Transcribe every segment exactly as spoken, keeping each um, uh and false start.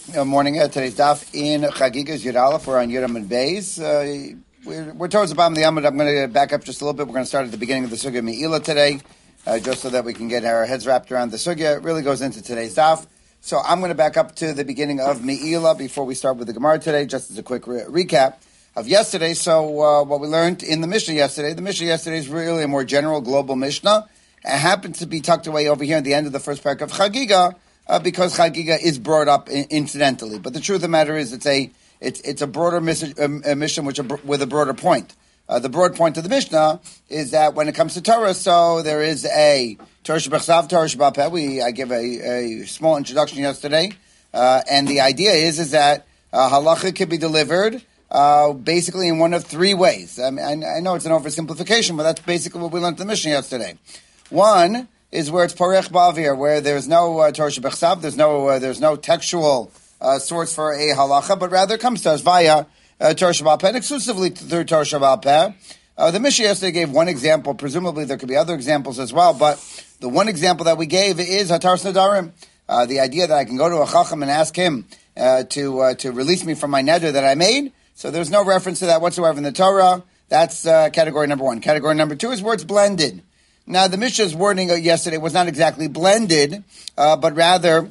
uh, morning. Uh, today's daf in Chagigas Yud Aleph. We're on Yud Amud Beis. Uh, we're, we're towards the bottom of the Amud. I'm going to back up just a little bit. We're going to start at the beginning of the Sugya Me'ila today, uh, just so that we can get our heads wrapped around the Sugya. It really goes into today's daf. So I'm going to back up to the beginning of Me'ila before we start with the Gemara today, just as a quick re- recap of yesterday. So uh, what we learned in the Mishnah yesterday, the Mishnah yesterday is really a more general, global Mishnah. It happens to be tucked away over here at the end of the first parak of Chagiga, uh, because Chagiga is brought up in- incidentally. But the truth of the matter is, it's a it's it's a broader mis- um, a Mishnah which a, with a broader point. Uh, the broad point of the Mishnah is that when it comes to Torah, so there is a Torah Shebechsav, Torah Sheba'al Peh. We I gave a, a small introduction yesterday, uh, and the idea is is that uh, halacha can be delivered uh, basically in one of three ways. I, mean, I, I know it's an oversimplification, but that's basically what we learned in the Mishnah yesterday. One is where it's parech ba'avir, where there's no uh, Torah Shebechsav, there's no uh, there's no textual uh, source for a halacha, but rather it comes to us via uh, Torah Sheba'al Peh, and exclusively through Torah Sheba'al Peh. Uh, the Mishnah yesterday gave one example. Presumably there could be other examples as well, but the one example that we gave is Hataras Nadarim. Uh, the idea that I can go to a chacham and ask him uh, to uh, to release me from my neder that I made. So there's no reference to that whatsoever in the Torah. That's uh, category number one. Category number two is where it's blended. Now, the Mishnah's wording yesterday was not exactly blended, uh, but rather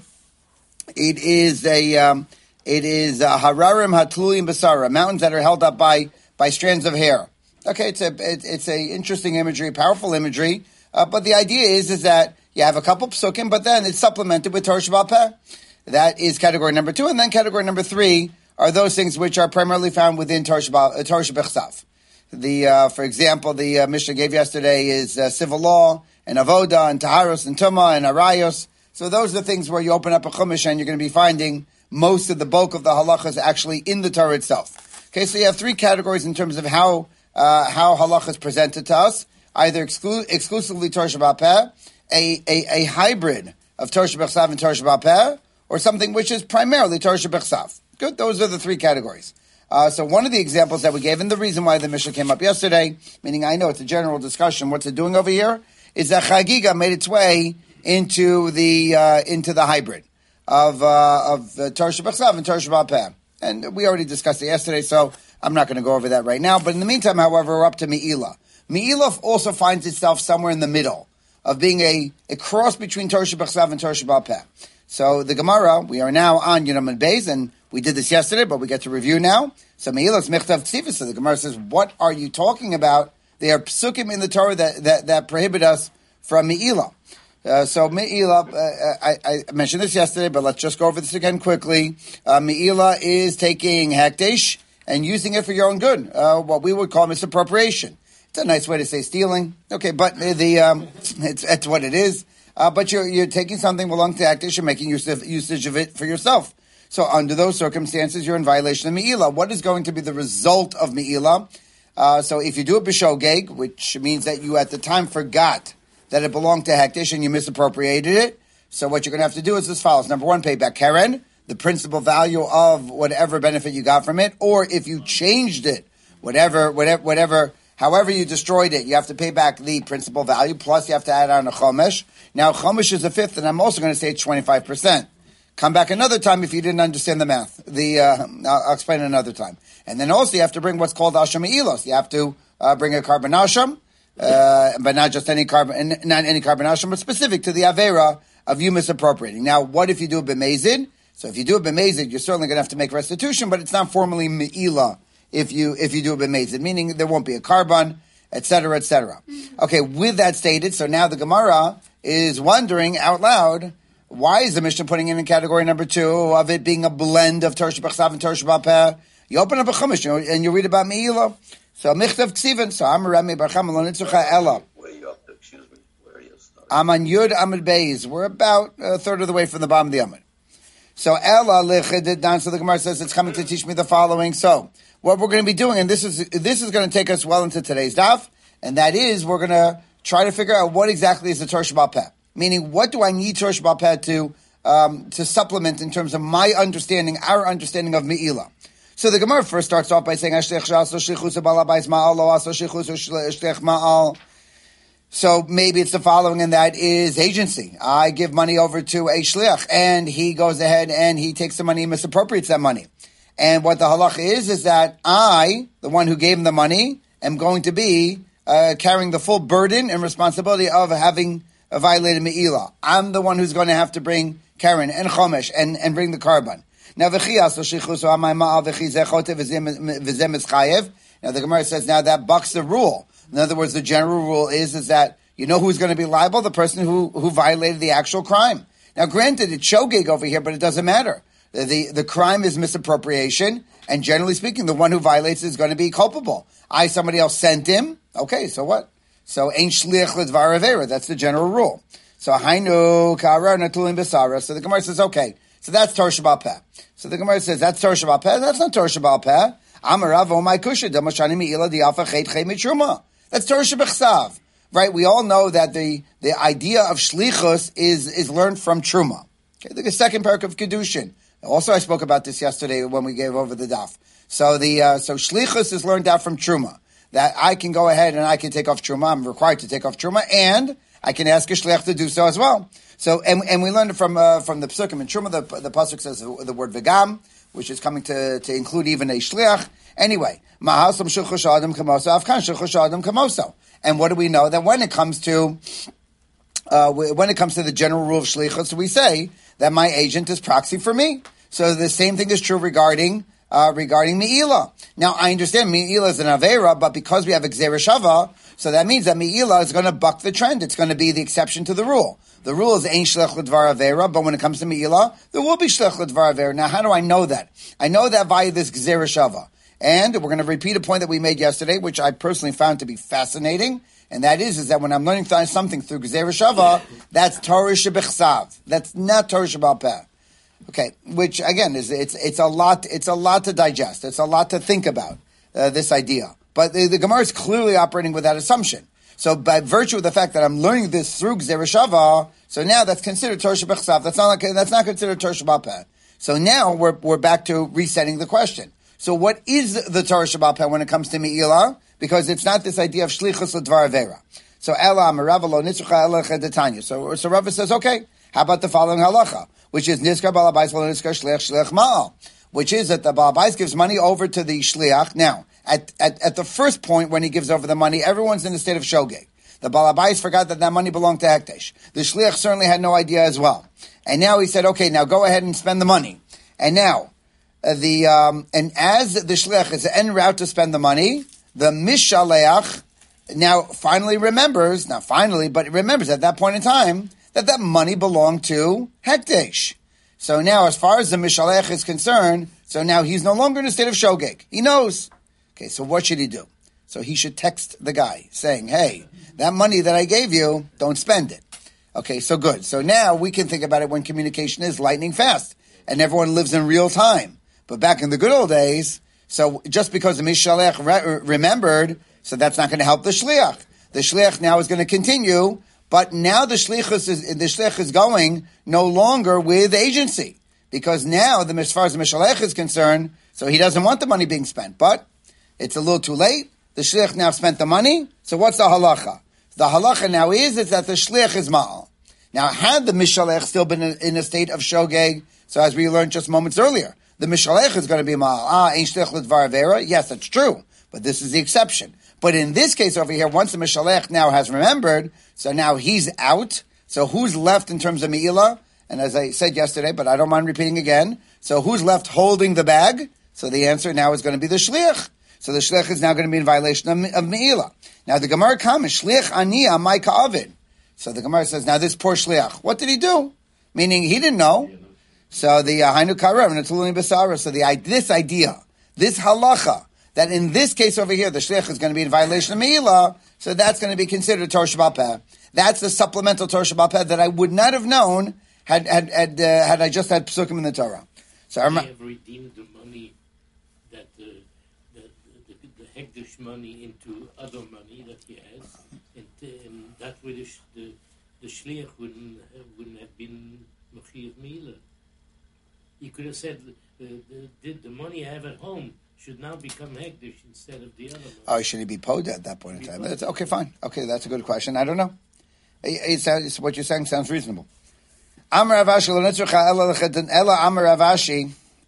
it is a um, it is a hararim hatluim basara, mountains that are held up by by strands of hair. Okay, it's a it, it's a interesting imagery, powerful imagery, uh, but the idea is is that you have a couple psukim, but then it's supplemented with Torah Sheba'al Peh. That is category number two, and then category number three are those things which are primarily found within Torah Shebechsav. The, uh, for example, the uh, Mishnah gave yesterday is uh, civil law and avoda and taharos and tumah and arayos. So those are the things where you open up a chumash and you're going to be finding most of the bulk of the halachas actually in the Torah itself. Okay, so you have three categories in terms of how uh, how halacha is presented to us: either exclu- exclusively Torah Sheba'al Peh, a, a a hybrid of Torah Shebechsav and Torah Sheba'al Peh, or something which is primarily Torah Shebechsav. Good, those are the three categories. Uh, so one of the examples that we gave, and the reason why the Mishnah came up yesterday, meaning I know it's a general discussion, what's it doing over here, is that Chagiga made its way into the uh, into the hybrid of uh, of uh, Torah Shebechsav and Torah Sheba'al Peh. And we already discussed it yesterday, so I'm not going to go over that right now. But in the meantime, however, we're up to Me'ila. Me'ila also finds itself somewhere in the middle of being a, a cross between Torah Shebechsav and Torah Sheba'al Peh. So the Gemara, we are now on Yud Amud Beis, and we did this yesterday, but we get to review now. So Me'ila's Mechtav Tzivus. So the Gemara says, what are you talking about? There are psukim in the Torah that, that, that prohibit us from Me'ila. Uh, so Me'ila, uh, I, I mentioned this yesterday, but let's just go over this again quickly. Uh, Me'ila is taking Hakdesh and using it for your own good, uh, what we would call misappropriation. It's a nice way to say stealing. Okay, but the um, it's, it's what it is. Uh, but you're you're taking something belonging to Hakdesh and making use of, usage of it for yourself. So under those circumstances, you're in violation of Me'ila. What is going to be the result of Me'ila? Uh, so if you do it b'shogeg, which means that you at the time forgot that it belonged to Hakdesh and you misappropriated it, so what you're going to have to do is as follows. Number one, pay back Keren, the principal value of whatever benefit you got from it, or if you changed it, whatever, whatever, whatever, however you destroyed it, you have to pay back the principal value, plus you have to add on a chomesh. Now, chomesh is a fifth, and I'm also going to say it's twenty-five percent. Come back another time if you didn't understand the math. The uh, I'll, I'll explain it another time. And then also you have to bring what's called Asham Me'ilos. You have to uh, bring a carbon Asham, uh, but not just any carbon, not any carbon Asham, but specific to the Avera of you misappropriating. Now, what if you do a B'mezid? So if you do a B'mezid, you're certainly going to have to make restitution, but it's not formally Me'ila if you if you do a B'mezid, meaning there won't be a carbon, et cetera, et cetera. Okay, with that stated, so now the Gemara is wondering out loud, why is the Mishnah putting it in category number two of it being a blend of Torah Shebechsav and Torah Sheba'al Peh? You open up a chumash and you read about Me'ila. So Michtav Ksivin. So I'm Rami Barcham Lo Nitzucha Ella. Where are you up to? Excuse me. Where are you? I'm on Yud Amud Beis. We're about a third of the way from the bottom of the Amud. So Ella Lechedid down. So the Gemara says it's coming to teach me the following. So what we're going to be doing, and this is this is going to take us well into today's daf, and that is we're going to try to figure out what exactly is the Torah Sheba'al Peh. Meaning, what do I need Torah Sheba'al Peh to um, to supplement in terms of my understanding, our understanding of Me'ila? So the Gemara first starts off by saying, So maybe it's the following, and that is agency. I give money over to a shliach, and he goes ahead and he takes the money and misappropriates that money. And what the halacha is, is that I, the one who gave him the money, am going to be uh, carrying the full burden and responsibility of having uh, violated me'ilah. I'm the one who's going to have to bring Karen and Chomesh and, and bring the carbon. Now, now the Gemara says, now that bucks the rule. In other words, the general rule is, is that you know who's going to be liable? The person who, who violated the actual crime. Now, granted, it's shogeg over here, but it doesn't matter. The, the, the crime is misappropriation, and generally speaking, the one who violates is going to be culpable. I, somebody else sent him. Okay, so what? So, ein shliach ledvar avera. That's the general rule. So, hainu kara natulim besara. So the Gemara says, okay, so that's Torah Sheba'al Peh. So the Gemara says, that's Torah Sheba'al Peh? That's not Torah Sheba'al Peh. Amarav o my kusha damashani me'ilah diafa chet chet mitruma. That's Torah Shebechsav, right? We all know that the, the idea of shlichus is, is learned from truma. Okay, the second parak of kedushin. Also, I spoke about this yesterday when we gave over the daf. So the uh, so shlichus is learned out from truma. That I can go ahead and I can take off truma. I'm required to take off truma, and I can ask a shliach to do so as well. So and and we learned it from uh, from the psukim in truma. The the pasuk says the, the word v'gam, which is coming to to include even a shliach. Anyway, Mahasam Shulchush Adam Kamoso, Afkan Shulchush Adam Kamoso. And what do we know? That when it comes to uh, when it comes to the general rule of shlichus, we say that my agent is proxy for me. So the same thing is true regarding uh, regarding Me'ilah. Now I understand Me'ilah is an Avera, but because we have Gzera Shava, so that means that Me'ilah is going to buck the trend. It's going to be the exception to the rule. The rule is Ein Shlech L'Dvar Avera, but when it comes to Me'ilah, there will be Shlech L'Dvar Avera. Now how do I know that? I know that via this Gzera Shava. And we're going to repeat a point that we made yesterday, which I personally found to be fascinating, and that is, is that when I'm learning something through Gzera Shava, that's Torah Shebechsav. That's not Torah Sheba'al Peh. Okay, which again is it's it's a lot it's a lot to digest. It's a lot to think about uh, this idea. But the, the Gemara is clearly operating with that assumption. So by virtue of the fact that I'm learning this through Gzera Shava, so now that's considered Torah Shebechsav. That's not like, that's not considered Torah Sheba'al Peh. So now we're we're back to resetting the question. So what is the Torah Sheba'al Peh when it comes to Me'ilah? Because it's not this idea of Shlichus L'Dvar Avera. So Ela Amarava Lo Nitzrucha Ela Chedetanya. So so Rava says, okay, how about the following halacha, which is Nizkar Balabais Lo Nizkar Shliach Shliach Ma'al, which is that the Balabais gives money over to the Shliach. Now, at, at at the first point when he gives over the money, everyone's in a state of shogeg. The Balabais forgot that that money belonged to Hekdesh. The Shliach certainly had no idea as well. And now he said, okay, now go ahead and spend the money. And now, Uh, the um, and as the shliach is en route to spend the money, the mishaleach now finally remembers, not finally, but remembers at that point in time that that money belonged to Hekdesh. So now, as far as the mishaleach is concerned, so now he's no longer in a state of shogeg. He knows. Okay, so what should he do? So he should text the guy saying, "Hey, that money that I gave you, don't spend it." Okay, so good. So now we can think about it when communication is lightning fast and everyone lives in real time. But back in the good old days, so just because the Mishalech re- remembered, so that's not going to help the Shliach. The Shliach now is going to continue, but now the Shliach is, the Shliach is going no longer with agency. Because now, the, as far as the Mishalech is concerned, so he doesn't want the money being spent. But it's a little too late. The Shliach now spent the money. So what's the halacha? The halacha now is, is that the Shliach is Ma'al. Now, had the Mishalech still been in a state of Shogeg, so as we learned just moments earlier, the Mishalech is going to be Ma'al. Ah, Ein Shlech L'Dvar Avera. Yes, that's true. But this is the exception. But in this case over here, once the Mishalech now has remembered, so now he's out. So who's left in terms of Me'ilah? And as I said yesterday, but I don't mind repeating again. So who's left holding the bag? So the answer now is going to be the Shliach. So the Shliach is now going to be in violation of, of Me'ilah. Now the Gemara comments, Shliach Aniyah Mai Ka'avid. So the Gemara says, now this poor Shliach, what did he do? Meaning he didn't know. So the Hainu Karev and Tuluni Basara. So the this idea, this halacha, that in this case over here, the shliach is going to be in violation of Me'ilah, so that's going to be considered Torah Sheba'al Peh. That's the supplemental Torah Sheba'al Peh that I would not have known had had had, uh, had I just had psukim in the Torah. So I have redeemed the money that uh, the, the, the Hekdesh money into other money that he has, and, and that way the the, the shliach wouldn't uh, wouldn't have been Mechiv Me'ilah. you could have said, uh, the, did the money I have at home should now become hekdesh instead of the other money. Oh, should he be pod at that point in time? That's, okay, fine. Okay, that's a good question. I don't know. It, it, it's, what you're saying sounds reasonable. Amar Ravashi lo nitzrucha ela lecheden ela Amar Ravashi.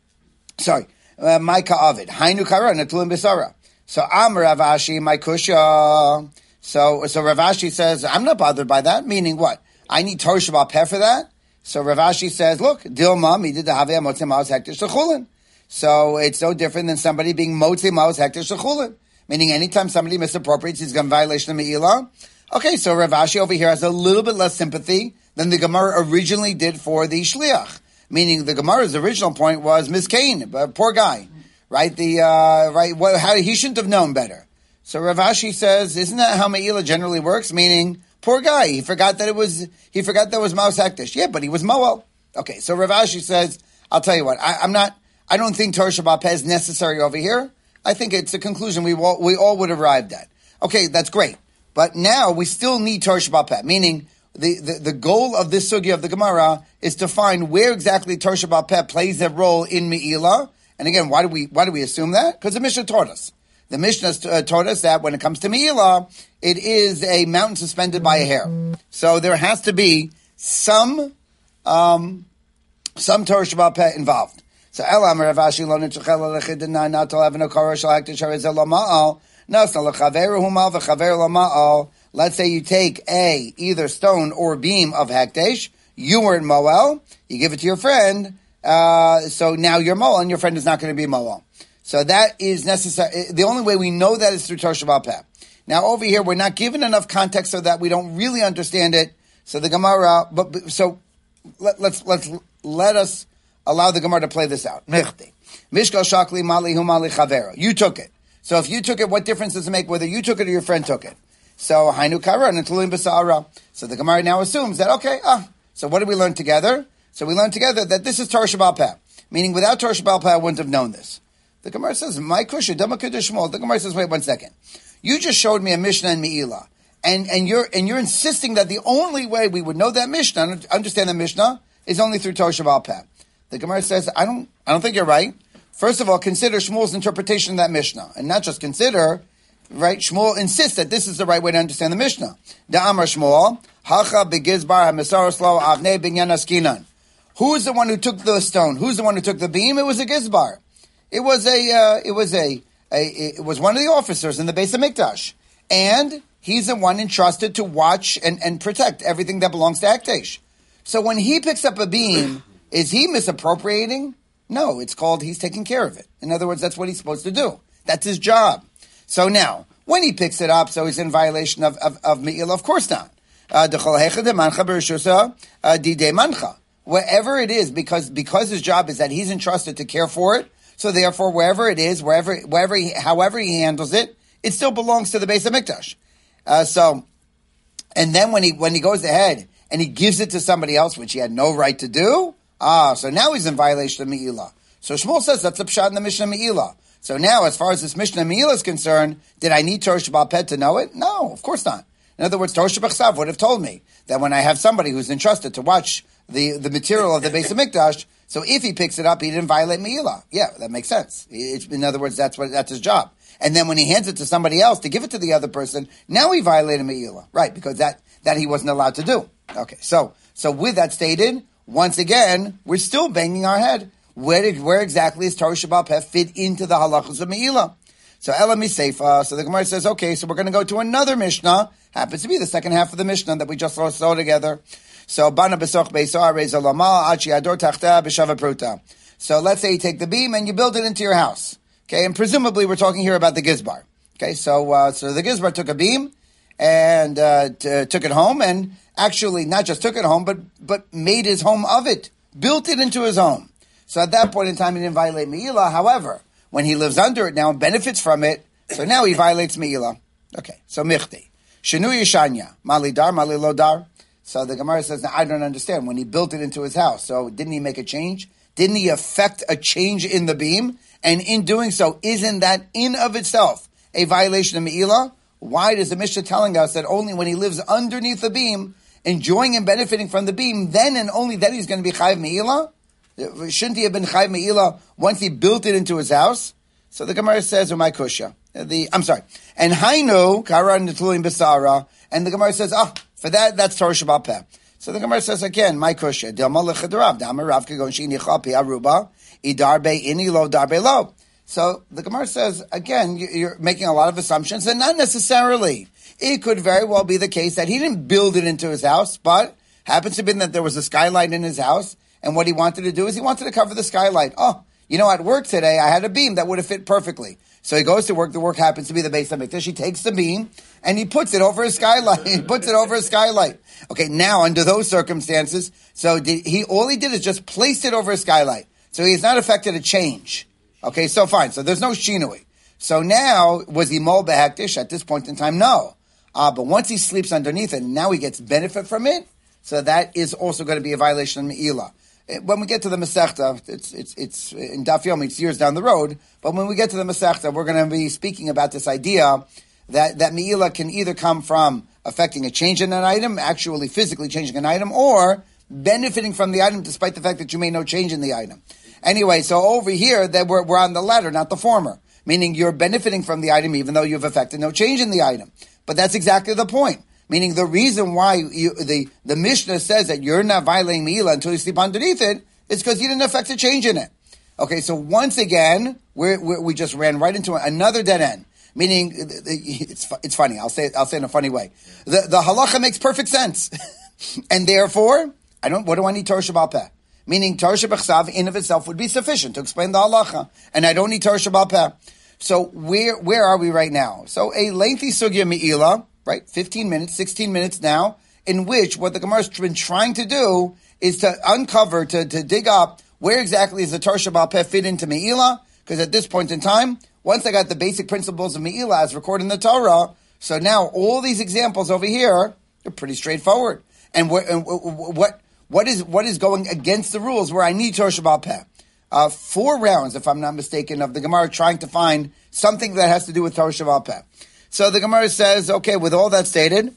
Sorry, uh, my ka'avid hainu kara netulim b'sara. So Amar Ravashi my kusha. So so Ravashi says I'm not bothered by that. Meaning what? I need Torah Shabbat Peh for that. So Ravashi says, look, Dilma mi did the haveh motzei maos hekdesh shechulin. So it's no different than somebody being motzei maos hekdesh shechulin. Meaning anytime somebody misappropriates, he's going to violation of Me'ilah. Okay, so Ravashi over here has a little bit less sympathy than the Gemara originally did for the Shliach. Meaning the Gemara's original point was Miskain, uh, poor guy, right? The uh, right, well, how, he shouldn't have known better. So Ravashi says, isn't that how Me'ilah generally works? Meaning, poor guy, he forgot that it was he forgot that it was Maos Hekdesh. Yeah, but he was Moel. Okay, so Ravashi says, I'll tell you what, I, I'm not. I don't think Torah Shabbat Peh is necessary over here. I think it's a conclusion we all, we all would have arrived at. Okay, that's great. But now we still need Torah Shabbat Peh, meaning the, the, the goal of this sugya of the Gemara is to find where exactly Torah Shabbat Peh plays a role in Me'ilah. And again, why do we why do we assume that? Because the Mishnah taught us. The Mishnah uh, taught us that when it comes to Me'ilah, it is a mountain suspended by a hair. So there has to be some um, some Torah Shabbat Peh involved. So Elam Ravashi lo nitzchel lechidna not to have no kara shal hekdesh harizel lama'al nasna lechaveru humal v'chaver lama'al. Let's say you take a either stone or beam of hekdesh. You were in Moel. You give it to your friend. Uh, so now you're Moel, and your friend is not going to be Moel. So that is necessary. The only way we know that is through Torah Shabbat Peh. Now over here, we're not given enough context so that we don't really understand it. So the Gemara, but, but so let, let's let's let us. Allow the Gemara to play this out. Mishkal shakli mali humali chavera. You took it. So if you took it, what difference does it make whether you took it or your friend took it? So hainu kara netulim b'sa'ara. So the Gemara now assumes that, okay, ah, so what did we learn together? So we learned together that this is Torah Shabbat Peh. Meaning without Torah Shabbat Peh, I wouldn't have known this. The Gemara says, my kusha, dama kiddush shmol. The Gemara says, wait one second. You just showed me a Mishnah in Me'ilah. And, and you're, and you're insisting that the only way we would know that Mishnah, understand the Mishnah, is only through Torah Shabbat Peh. The Gemara says, I don't, I don't think you're right. First of all, consider Shmuel's interpretation of that Mishnah. And not just consider, right? Shmuel insists that this is the right way to understand the Mishnah. Da'amar Shmuel, hacha begizbar ha'misaroslo avnei binyan askinan. Who's the one who took the stone? Who's the one who took the beam? It was a gizbar. It was a, uh, it was a, a, it was one of the officers in the Beis HaMikdash. And he's the one entrusted to watch and, and protect everything that belongs to Hekdesh. So when he picks up a beam, is he misappropriating? No, it's called he's taking care of it. In other words, that's what he's supposed to do. That's his job. So now, when he picks it up, so he's in violation of, of, of Me'ilah? Of course not. Uh, Wherever it is, because, because his job is that he's entrusted to care for it, so therefore wherever it is, wherever, wherever he, however he handles it, it still belongs to the Beis HaMikdash. Uh, so, and then when he, when he goes ahead and he gives it to somebody else, which he had no right to do, ah, so now he's in violation of Me'ilah. So Shmuel says that's a pshat in the Mishnah Me'ilah. So now, as far as this Mishnah Me'ilah is concerned, did I need Torah Shabbat Peh to know it? No, of course not. In other words, Torah Shabbat Chsav would have told me that when I have somebody who's entrusted to watch the, the material of the Beis HaMikdash, so if he picks it up, he didn't violate Me'ilah. Yeah, that makes sense. It, in other words, that's what that's his job. And then when he hands it to somebody else to give it to the other person, now he violated Me'ilah. Right, because that, that he wasn't allowed to do. Okay, so so with that stated, once again, we're still banging our head. Where did, where exactly does Torah Shabbat Peh fit into the halachos of Me'ilah? So Elam Seifa. So the Gemara says, okay, so we're going to go to another Mishnah. Happens to be the second half of the Mishnah that we just saw together. So Bana Besoch Beisar Reza Lama Achi Ador Tachta B'Shava Pruta. So let's say you take the beam and you build it into your house. Okay, and presumably we're talking here about the Gizbar. Okay, so uh, so the Gizbar took a beam and uh, t- took it home, and actually not just took it home, but but made his home of it, built it into his home. So at that point in time, he didn't violate Me'ilah. However, when he lives under it now and benefits from it, so now he violates Me'ilah. Okay, so Michti. Shinu Yishanya. Mali dar, mali lo dar. So the Gemara says, now I don't understand. When he built it into his house, so didn't he make a change? Didn't he affect a change in the beam? And in doing so, isn't that in of itself a violation of Me'ilah? Why does the Mishnah telling us that only when he lives underneath the beam, enjoying and benefiting from the beam, then and only then he's going to be chayiv Me'ilah? Shouldn't he have been chayv meila once he built it into his house? So the Gemara says, "Umay kusha." The I'm sorry, and hainu kara netluim besara, and the Gemara says, "Ah, for that that's Torah Shabbat Peh." So the Gemara says again, "My kusha." Delmalechadarav damarav kagon shini chapi aruba idarbe ini lo darbe lo. So the Gemara says again, you're making a lot of assumptions, and not necessarily. It could very well be the case that he didn't build it into his house, but happens to be that there was a skylight in his house, and what he wanted to do is he wanted to cover the skylight. Oh, you know, at work today, I had a beam that would have fit perfectly. So he goes to work. The work happens to be the Beis HaMikdash. He takes the beam and he puts it over his skylight. He puts it over his skylight. Okay, now under those circumstances, so did he all he did is just place it over his skylight. So he has not affected a change. Okay, so fine. So there's no shinui. So now, was he mol behakdish at this point in time? No. Uh, but once he sleeps underneath it, now he gets benefit from it. So that is also going to be a violation of Me'ilah. When we get to the Masechta, it's it's it's in Daf Yomi, it's years down the road. But when we get to the Masechta, we're going to be speaking about this idea that that Me'ilah can either come from affecting a change in an item, actually physically changing an item, or benefiting from the item despite the fact that you made no change in the item. Anyway, so over here, that we're, we're on the latter, not the former, meaning you're benefiting from the item even though you've affected no change in the item. But that's exactly the point. Meaning the reason why you, the, the Mishnah says that you're not violating Me'ilah until you sleep underneath it is because you didn't affect a change in it. Okay, so once again, we're, we're, we just ran right into another dead end. Meaning, it's it's funny. I'll say I'll say it in a funny way. The the halacha makes perfect sense, and therefore, I don't. What do I need Torah Shabbat Peh? Meaning Torah Shabbat in of itself would be sufficient to explain the halacha, and I don't need Torah Shabbat Peh. So where where are we right now? So a lengthy sugya Me'ilah. Right, fifteen minutes, sixteen minutes now, in which what the Gemara has been trying to do is to uncover, to, to dig up where exactly is the Torah Shabbat Peh fit into Me'ilah, because at this point in time, once I got the basic principles of Me'ilah as recorded in the Torah, so now all these examples over here are pretty straightforward. And what and what what is what is going against the rules where I need Torah Shabbat Peh? Uh, four rounds, if I'm not mistaken, of the Gemara trying to find something that has to do with Torah Shabbat Peh. So the Gemara says, okay, with all that stated,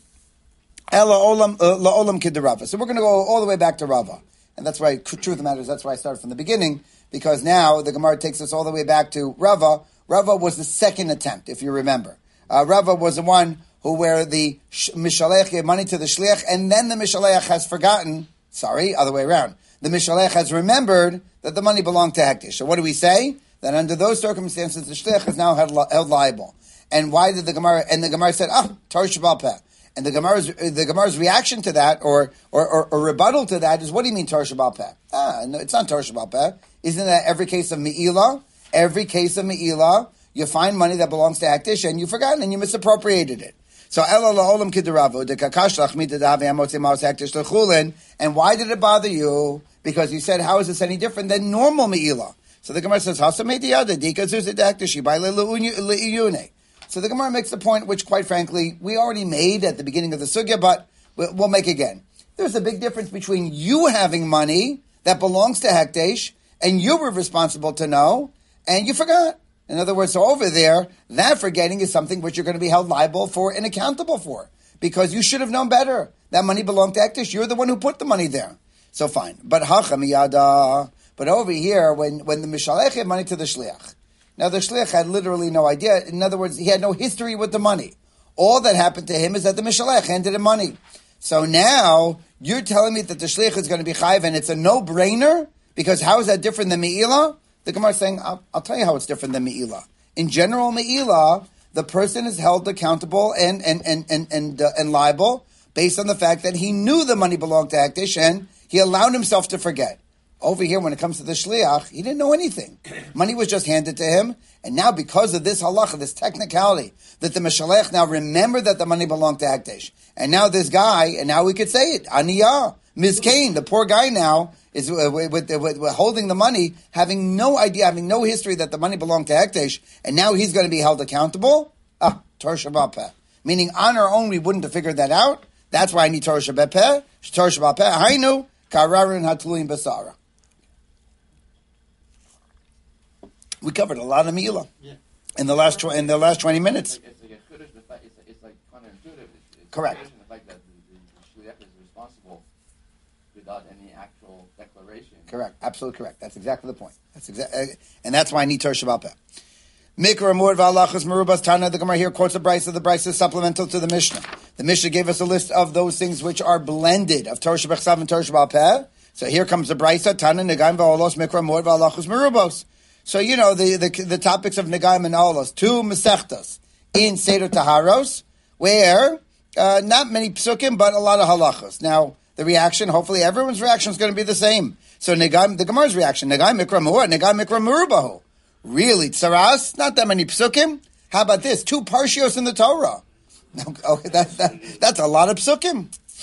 Ela olam la'olam kid Rava. So we're going to go all the way back to Rava. And that's why, truth of the matter is, that's why I started from the beginning, because now the Gemara takes us all the way back to Rava. Rava was the second attempt, if you remember. Uh, Rava was the one who, where the Mishalech gave money to the Shliach, and then the Mishalech has forgotten, sorry, other way around. The Mishalech has remembered that the money belonged to Hektish. So what do we say? That under those circumstances, the Shliach is now held, held liable. And why did the Gemara, and the Gemara said, ah, Torah Shabbat Peh. And the Gemara's, the Gemara's reaction to that, or, or, or, or rebuttal to that is, what do you mean Torah Shabbat Peh? Ah, no, it's not Torah Shabbat Peh. Isn't that every case of Me'ilah? Every case of Me'ilah, you find money that belongs to Hektish, and you've forgotten, and you misappropriated it. So, Ela la'olam kidaravu, de kakash lachmi dedavi amotzi maos Hektish lechulin. And why did it bother you? Because you said, how is this any different than normal Me'ilah? So the Gemara says, Hasa me'diyada, dikazuz edektish, yibai le'uyune. So the Gemara makes the point, which, quite frankly, we already made at the beginning of the sugya, but we'll make again. There's a big difference between you having money that belongs to Hekdesh, and you were responsible to know, and you forgot. In other words, so over there, that forgetting is something which you're going to be held liable for and accountable for, because you should have known better. That money belonged to Hekdesh. You're the one who put the money there. So fine. But hacha miyada. But over here, when, when the Mishalech had money to the Shliach, now, the Shliach had literally no idea. In other words, he had no history with the money. All that happened to him is that the Mishalech handed him money. So now, you're telling me that the Shliach is going to be chayiv, and it's a no-brainer? Because how is that different than Me'ilah? The Gemara is saying, I'll, I'll tell you how it's different than Me'ilah. In general, Me'ilah, the person is held accountable and and and and and, uh, and liable based on the fact that he knew the money belonged to Hekdesh, and he allowed himself to forget. Over here, when it comes to the Shliach, he didn't know anything. Money was just handed to him. And now, because of this halacha, this technicality, that the Mishalech now remembered that the money belonged to Hekdesh. And now this guy, and now we could say it, Aniyah, Mizkain, the poor guy now, is uh, with, with, with, with holding the money, having no idea, having no history that the money belonged to Hekdesh, and now he's going to be held accountable? Ah, Torah Shabbat Peh. Meaning, on our own, we wouldn't have figured that out. That's why I need Torah Shabbat Peh. Torah Shabbat Peh. Hainu, Kararin Hatluim Basara. We covered a lot of Me'ilah yeah. in the last tw- in the last twenty minutes. It's like, it's like, it's like, it's like counterintuitive. It's, it's Correct. The fact that the, the, the Shliach is responsible with without any actual declaration. Correct. Absolutely correct. That's exactly the point. That's exactly, and that's why I need Torah Shabbat Peh. Mikra Mord V'Alachas Merubas Tana. The Gemara here quotes a brisa. The brisa is supplemental to the Mishnah. The Mishnah gave us a list of those things which are blended of Torah Shabbat Chsav and Torah Shabbat Peh. So here comes the brisa. Tana Negaim V'Olos Mikra Mord V'Alachas Merubos. So you know the, the the topics of Negaim and Olos. Two Masechtas in Seder Taharos, where uh, not many psukim but a lot of halachos. Now the reaction, hopefully everyone's reaction is going to be the same. So Negaim, the Gemara's reaction, Negaim Mikra Mord, Negaim Mikra Merubahu. Really, tsaras? Not that many psukim? How about this? Two parshios in the Torah. Okay, that, that, that's a lot of psukim.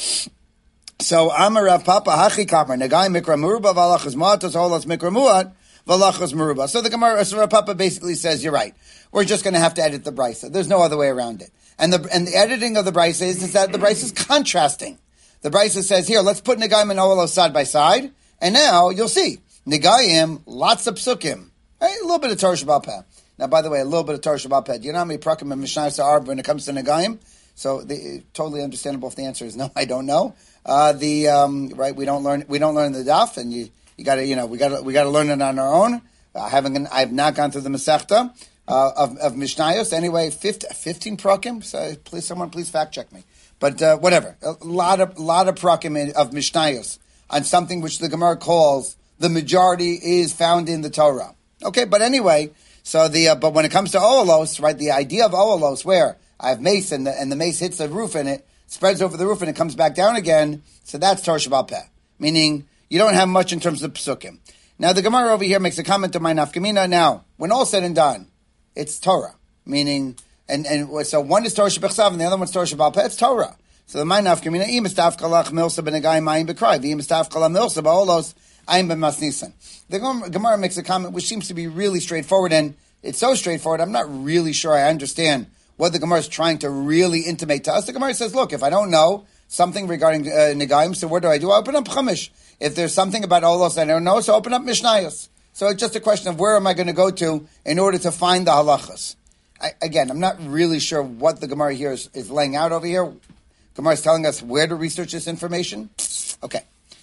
So, Amar Rav Papa, Hachi Kamar, Negai Mikra Meruba, Valachas Ma'atos, Holas Mikra Mu'at, Valachas Meruba. So the Gemara, so Rav Papa basically says, you're right. We're just going to have to edit the brisa. There's no other way around it. And the and the editing of the brisa is, is that the brisa is contrasting. The brisa says, here, let's put Negaim and Olos side by side, and now you'll see. Negaim, lots of psukim. Right? A little bit of Torah Shabbat Peh. Now, by the way, a little bit of Torah Shabbat Peh. Do you know how many prakim and mishnayos there are when it comes to Negaim? So, the, totally understandable if the answer is no. I don't know. Uh, the um, right, we don't learn. We don't learn the daf, and you you got to you know we got we got to learn it on our own. I haven't. I have not gone through the Masechta uh, of of mishnayos. Anyway, fifteen, fifteen prakim. So please, someone please fact check me. But uh, whatever, a lot of lot of prakim of mishnayos on something which the Gemara calls the majority is found in the Torah. Okay, but anyway, so the uh, but when it comes to Olos, right, the idea of Olos, where I have mace and the, and the mace hits the roof and it spreads over the roof and it comes back down again, so that's Torah Shabbat Peh, meaning you don't have much in terms of psukim. Now the Gemara over here makes a comment to my nafkamina. Now, when all said and done, it's Torah, meaning and and so one is Torah Shabbat Chsav and the other one's Torah Shabbat Peh. It's Torah. So the my nafkamina imistaf kalach milsa benegay mayim bekray imistaf kalah milsa baolos. I'm ben Masnisan. The Gemara makes a comment which seems to be really straightforward, and it's so straightforward, I'm not really sure I understand what the Gemara is trying to really intimate to us. The Gemara says, look, if I don't know something regarding uh, Negaim, so what do I do? I open up Chumash. If there's something about Olos I don't know, so open up Mishnayos. So it's just a question of where am I going to go to in order to find the halachas. I, again, I'm not really sure what the Gemara here is, is laying out over here. Gemara is telling us where to research this information. Okay.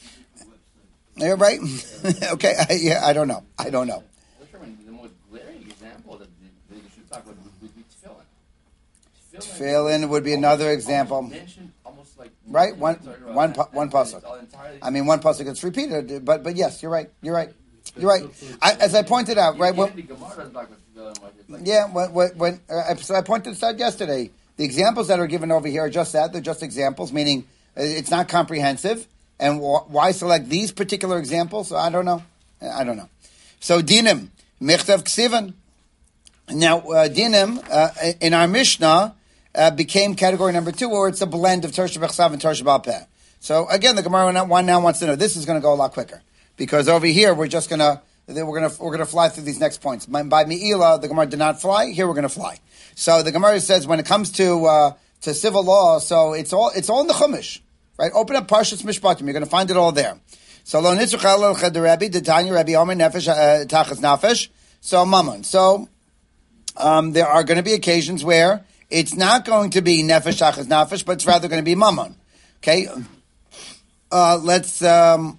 You're right. Okay. I, yeah, I don't know. I don't know. The most glaring example that you should talk about would be tefillin. Tefillin would be another example. Mentioned almost like right. One one one pasuk. I mean, one pasuk gets repeated, but but yes, you're right. You're right. You're right. I, as I pointed out, right. When, yeah. When when, when uh, so I pointed this out yesterday. The examples that are given over here are just that. They're just examples, meaning it's not comprehensive. And why select these particular examples? I don't know. I don't know. So dinim, mechtav ksivan. Now uh, dinim uh, in our Mishnah uh, became category number two, where it's a blend of Torah Shabbat Chsav and Torah Shabbat Peh. So again, the Gemara one now wants to know. This is going to go a lot quicker because over here we're just going to we're going to we're going to fly through these next points. By, by Meila, the Gemara did not fly. Here we're going to fly. So the Gemara says when it comes to uh, to civil law, so it's all it's all in the Chumash. Right, open up Parshas Mishpatim. You're going to find it all there. So lo nitzchal el ched Rabbi Tanya Rabbi Omer nefesh tachas nafesh. So mammon. So um, there are going to be occasions where it's not going to be nefesh tachas nafesh, but it's rather going to be mammon. Okay, uh, let's um,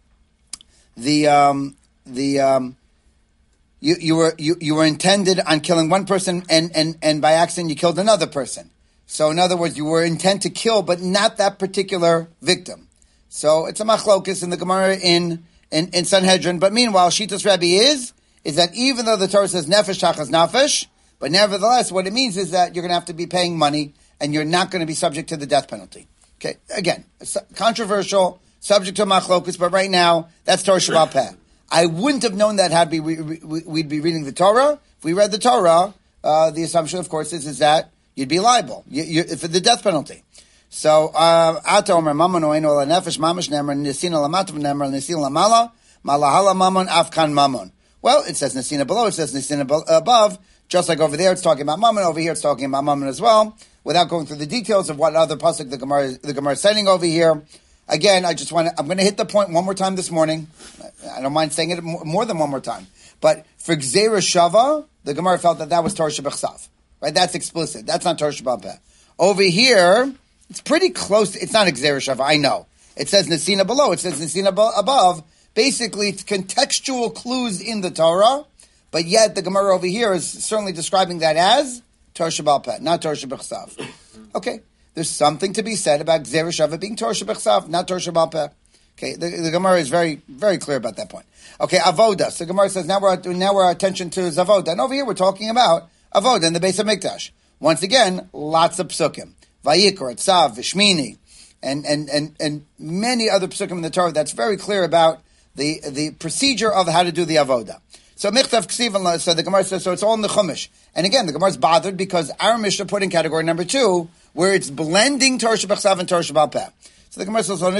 the um, the um, you you were you, you were intended on killing one person, and and and by accident you killed another person. So, in other words, you were intent to kill, but not that particular victim. So, it's a machlokus in the Gemara in, in, in Sanhedrin. But meanwhile, Shitas Rebbe is, is that even though the Torah says nefesh tachas nafesh, but nevertheless, what it means is that you're going to have to be paying money, and you're not going to be subject to the death penalty. Okay, again, controversial, subject to machlokus, but right now, that's Torah Shabbat Peh. I wouldn't have known that had we, we, we'd be reading the Torah. If we read the Torah, uh, the assumption, of course, is, is that you'd be liable you, you, for the death penalty. So, Ata Omer Mammon Oeno Ala Nefesh Mamash Nemer Nesina Lamatav Nemer Nesina Lamala Malahala Mammon Afkan Mammon. Well, it says Nesina below, it says Nesina above. Just like over there, it's talking about Mammon. Over here, it's talking about Mammon as well. Without going through the details of what other pasuk the Gemara the Gemara is citing over here. Again, I just want to. I'm going to hit the point one more time this morning. I don't mind saying it more than one more time. But for Gzeira Shava, the Gemara felt that that was Torah Shabbat Chsav. Right, that's explicit. That's not Torah Shabbat Peh. Over here, it's pretty close. To, it's not Gzeira Shava, I know. It says Nesina below. It says Nesina above. Basically, it's contextual clues in the Torah, but yet the Gemara over here is certainly describing that as Torah Sheba'al Peh, not Torah Shebechsav. Okay, there's something to be said about Gzera Shava being Torah Shebechsav, not Torah Sheba'al Peh. Okay, the, the Gemara is very, very clear about that point. Okay, Avoda. So the Gemara says now we're now we're attention to Zavoda, and over here we're talking about Avoda in the Beis Hamikdash. Once again, lots of psukim, Vayikra, Tzav, Vishmini, and and and and many other psukim in the Torah that's very clear about the the procedure of how to do the avoda. So Michtav Ksiv, so the Gemara says, so it's all in the Chumash. And again, the Gemara is bothered because our Mishnah put in category number two, where it's blending Torah Shebechsav and Torah Sheba'al Peh. So the Gemara says, so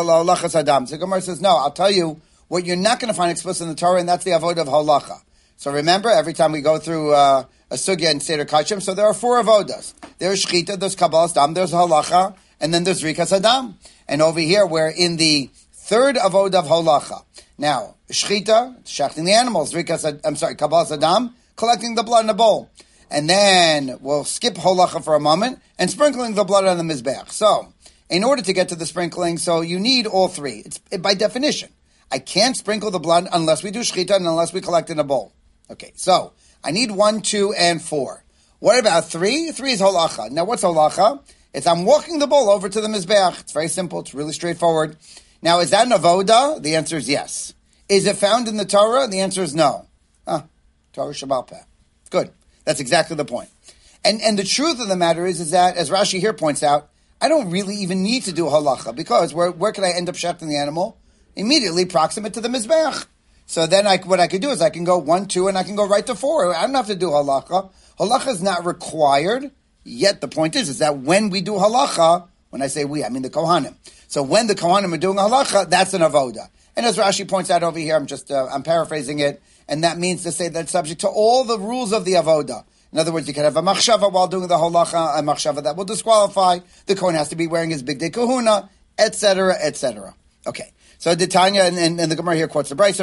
the Gemara says, no, I'll tell you what you're not going to find explicit in the Torah, and that's the avoda of halacha. So remember, every time we go through uh, a sugya and Seder Kachim, so there are four avodas. There's shchita, there's kabbalas dam, there's halacha, and then there's rikas adam. And over here, we're in the third avodah of halacha. Now, shchita, shechting the animals. Rikas, I'm sorry, kabbalas adam, collecting the blood in a bowl. And then we'll skip halacha for a moment and sprinkling the blood on the mizbeach. So, in order to get to the sprinkling, so you need all three. It's it, by definition. I can't sprinkle the blood unless we do shchita and unless we collect in a bowl. Okay, so I need one, two, and four. What about three? Three is halacha. Now, what's halacha? It's I'm walking the bowl over to the mizbeach. It's very simple. It's really straightforward. Now, is that an avoda? The answer is yes. Is it found in the Torah? The answer is no. Ah, Torah Sheba'al Peh. Good. That's exactly the point. And and the truth of the matter is, is that, as Rashi here points out, I don't really even need to do halacha, because where where could I end up shechting the animal? Immediately proximate to the mizbeach. So then I, what I could do is I can go one, two, and I can go right to four. I don't have to do halacha. Halacha is not required. Yet the point is, is that when we do halacha, when I say we, I mean the Kohanim. So when the Kohanim are doing halacha, that's an avoda. And as Rashi points out over here, I'm just, uh, I'm paraphrasing it, and that means to say that it's subject to all the rules of the avoda. In other words, you can have a machshava while doing the halacha, a machshava that will disqualify. The Kohen has to be wearing his big day kahuna, et cetera, et cetera. Okay. So the Tanya and, and, and the Gemara here quotes the Brisa,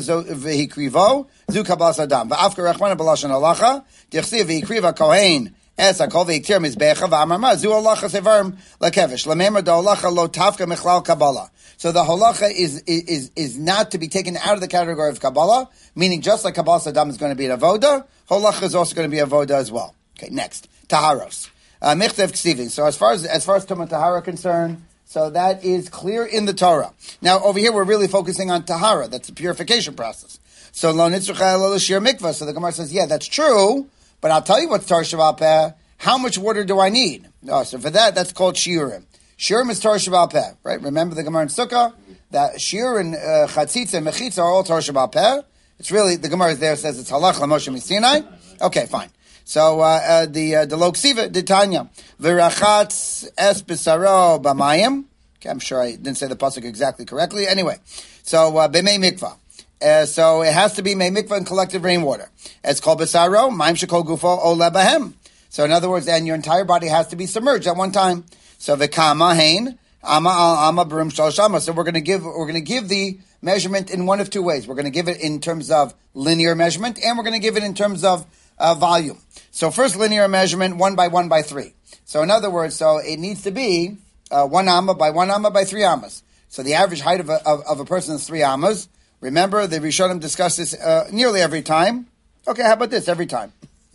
v'hikrivo zu kabbalas adam v'afka rechmana b'lashon halacha dichsiv v'hikriva kohen es hakol v'hiktir mizbecha v'amar zu halacha sevarim lakevish lamemar da halacha lo tafka mechlal kabbalah. So the halacha is is is not to be taken out of the category of kabbalah, meaning just like kabbalas adam is going to be an avoda, halacha is also going to be avoda as well. Okay, next taharos michtav ksivin. So as far as as far as Tumat Tahara concerned. So that is clear in the Torah. Now, over here, we're really focusing on Tahara. That's the purification process. So, lo nitzrucha lo l'shir mikvah. So the Gemara says, yeah, that's true, but I'll tell you what's Torah Sheba'al Peh. How much water do I need? Oh, so for that, that's called shiurim. Shiurim is Torah Sheba'al Peh, right? Remember the Gemara in Sukkah? That shiur and uh, chatzitza and mechitza are all Torah Sheba'al Peh. It's really, the Gemara there says it's halach l'Moshe Misinai. Okay, fine. So, uh, uh, the, uh, the Loksiva, the Tanya, V'rachatz es b'saro b'mayim. Okay, I'm sure I didn't say the pasuk exactly correctly. Anyway, so, uh, b'mei mikvah. Uh, so it has to be mei mikvah and collective rainwater. It's called b'saro, ma'im shekol gufo ole bahem. So in other words, then your entire body has to be submerged at one time. So v'kama hein, ama al ama b'rim shalosh. So we're going to give, we're going to give the measurement in one of two ways. We're going to give it in terms of linear measurement, and we're going to give it in terms of Uh, volume. So first linear measurement, one by one by three. So in other words, so it needs to be uh, one amma by one amma by three ammas. So the average height of a, of, of a person is three ammas. Remember, the Rishonim discuss this uh, nearly every time. Okay, how about this? Every time.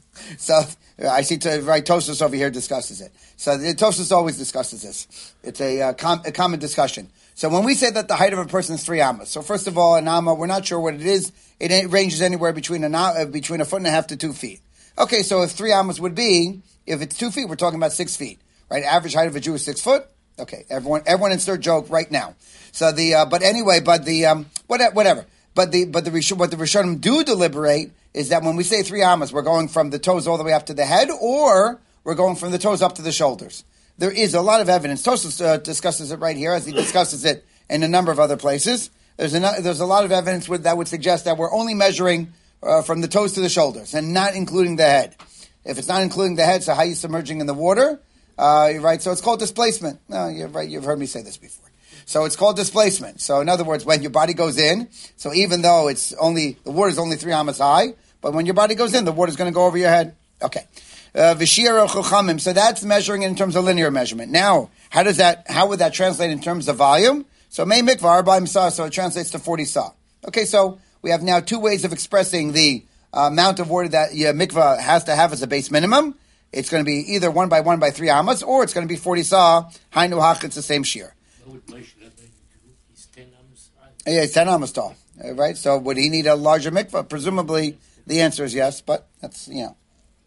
So I see to, right, Tosfos over here discusses it. So the Tosfos always discusses this. It's a, uh, com- a common discussion. So when we say that the height of a person is three ammas, so first of all, an amma, we're not sure what it is. It ranges anywhere between a, uh, between a foot and a half to two feet. Okay, so if three ammas would be, if it's two feet, we're talking about six feet, right? Average height of a Jew is six foot. Okay, everyone, everyone insert joke right now. So the, uh, but anyway, but the, um, whatever. But the, but the, what the Rishonim do deliberate is that when we say three ammas, we're going from the toes all the way up to the head, or we're going from the toes up to the shoulders. There is a lot of evidence. Tosfos uh, discusses it right here, as he discusses it in a number of other places. There's a, there's a lot of evidence with, that would suggest that we're only measuring uh, from the toes to the shoulders, and not including the head. If it's not including the head, so how are you submerging in the water? Uh, you're right. So it's called displacement. No, you're right. You've heard me say this before. So it's called displacement. So in other words, when your body goes in, so even though it's only, the water is only three ammas high, but when your body goes in, the water is going to go over your head. Okay. Uh, V'shir chochamim. So that's measuring in terms of linear measurement. Now, how does that? How would that translate in terms of volume? So may mikvah arba'im sa. So it translates to forty sa. Okay, so we have now two ways of expressing the uh, amount of water that your mikvah has to have as a base minimum. It's going to be either one by one by three amas, or it's going to be forty sa. Hainu hach. It's the same shear. What would Moshe Rabbeinu do? He's ten amos high. Yeah, it's ten amas tall, uh, right? So would he need a larger mikvah? Presumably, the answer is yes, but that's, you know.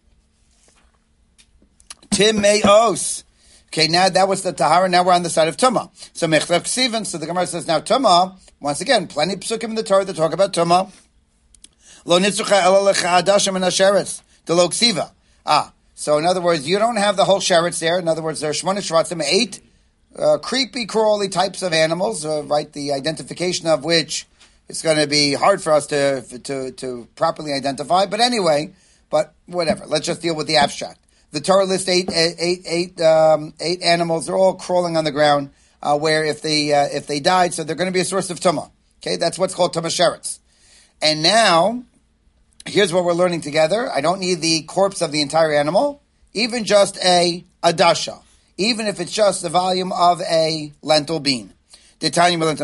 Timeos. Okay, now that was the tahara. Now we're on the side of Tumah. So mechlev ksivan. So the Gemara says now Tumah. Once again, plenty of psukim in the Torah that talk about Tumah. Lo nitzucha ela lecha adashim and asheretz. De lo ksiva. Ah, so in other words, you don't have the whole sheretz there. In other words, there are shmona shvatzim, eight uh, creepy, crawly types of animals, uh, right? The identification of which it's going to be hard for us to to to properly identify. But anyway, but whatever. Let's just deal with the abstract. The Torah lists eight, eight, eight, um, eight animals. They're all crawling on the ground. Uh, where if they uh, if they died, so they're going to be a source of tumah. Okay, that's what's called tumah sheretz. And now, here's what we're learning together. I don't need the corpse of the entire animal, even just a adasha, even if it's just the volume of a lentil bean. And it has